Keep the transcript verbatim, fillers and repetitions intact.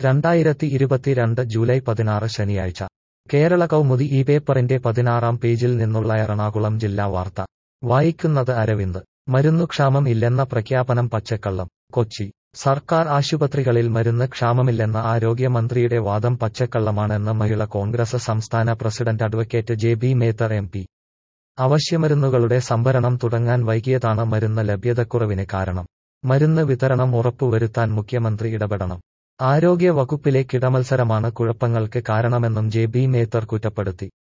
രണ്ടായിരത്തി ഇരുപത്തിരണ്ട് ജൂലൈ പതിനാറ് ശനിയാഴ്ച കേരള കൗമുദി ഈ പേപ്പറിന്റെ പതിനാറാം പേജിൽ നിന്നുള്ള എറണാകുളം ജില്ലാ വാർത്ത വായിക്കുന്നത് അരവിന്ദ്. മരുന്നുക്ഷാമം ഇല്ലെന്ന പ്രഖ്യാപനം പച്ചക്കള്ളം. കൊച്ചി സർക്കാർ ആശുപത്രികളിൽ മരുന്ന് ക്ഷാമമില്ലെന്ന ആരോഗ്യമന്ത്രിയുടെ വാദം പച്ചക്കള്ളമാണെന്ന് മഹിളാ കോൺഗ്രസ് സംസ്ഥാന president advocate J B Mether M P. അവശ്യമരുന്നുകളുടെ സംഭരണം തുടങ്ങാൻ വൈകിയതാണ് മരുന്ന് ലഭ്യതക്കുറവിന് കാരണം. മരുന്ന് വിതരണം ഉറപ്പുവരുത്താൻ മുഖ്യമന്ത്രി ഇടപെടണം. ആരോഗ്യ വകുപ്പിലെ കിടമത്സരമാണ് കുഴപ്പങ്ങൾക്ക് കാരണമെന്നും ജെ ബി മേത്തർ കുറ്റപ്പെടുത്തി.